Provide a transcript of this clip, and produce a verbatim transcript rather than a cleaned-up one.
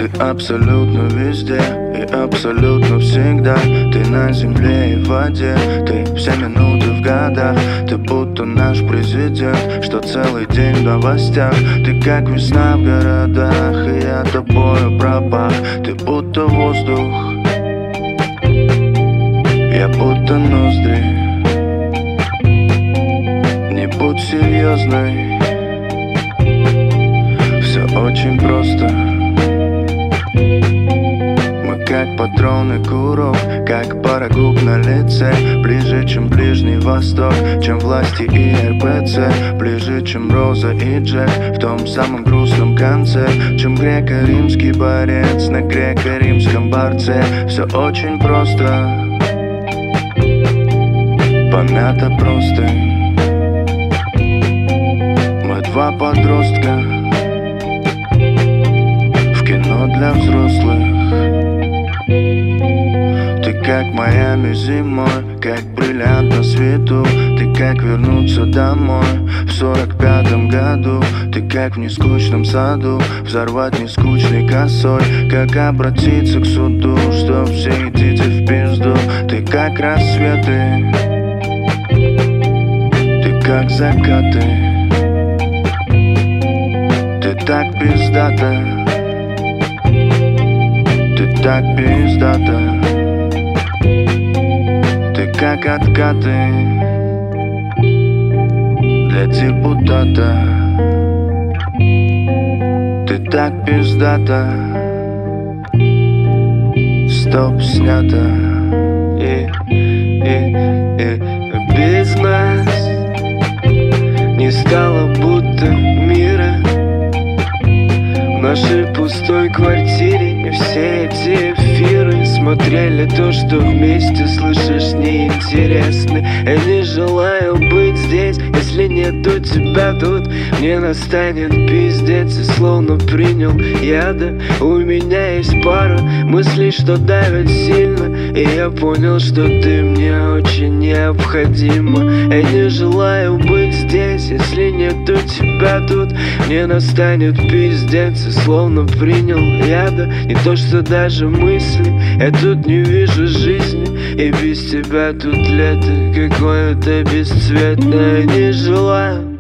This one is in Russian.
Ты абсолютно везде и абсолютно всегда. Ты на земле и в воде, ты все минуты в годах. Ты будто наш президент, что целый день в новостях. Ты как весна в городах, и я тобою пропах. Ты будто воздух, я будто ноздри. Не будь серьезной, все очень просто. Мы как патроны курок, как пара губ на лице. Ближе, чем Ближний Восток, чем власти и эр пэ цэ. Ближе, чем Роза и Джек в том самом грустном конце. Чем греко-римский борец на греко-римском борце. Все очень просто, помято просто. Мы два подростка в кино для взрослых. Ты как Майами зимой, как бриллиант на свету. Ты как вернуться домой в сорок пятом году. Ты как в нескучном саду взорвать нескучной косой. Как обратиться к суду, что все идите в пизду. Ты как рассветы, ты как закаты. Ты так пиздата, ты так пиздата. Ты как откаты для депутата. Ты так пиздата. Стоп, снято. И, и, и без нас не стало будто мира. В нашей пустой квартире все эти эфиры смотрели то, что вместе слышишь, неинтересно. Я не желаю быть здесь, если нету тебя тут. Мне настанет пиздец, и словно принял яда. У меня есть пара мыслей, что давят сильно, и я понял, что ты мне очень необходима. Я не желаю быть здесь, если нету тебя тут. Мне настанет пиздец, и словно принял яда. Не то, что даже мысли, я тут не вижу жизни. И без тебя тут лето какое-то бесцветное. Не желаю